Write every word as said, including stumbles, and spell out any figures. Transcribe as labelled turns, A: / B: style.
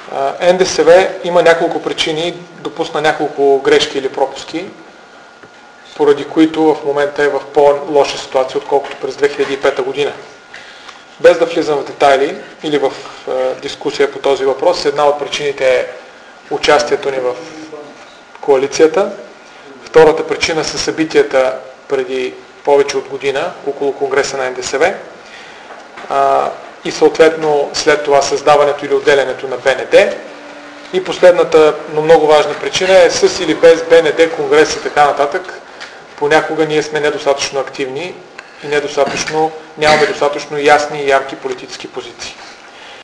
A: Н Д С В има няколко причини, допусна няколко грешки или пропуски, поради които в момента е в по-лоша ситуация, отколкото през две хиляди и пета година. Без да влизам в детайли или в е, дискусия по този въпрос, една от причините е участието ни в коалицията. Втората причина са събитията преди повече от година около Конгреса на Н Д С В а, и съответно след това създаването или отделянето на Б Н Д. И последната, но много важна причина е с или без Б Н Д, Конгрес и така нататък. Понякога ние сме недостатъчно активни и недостатъчно, нямаме достатъчно ясни и ярки политически позиции.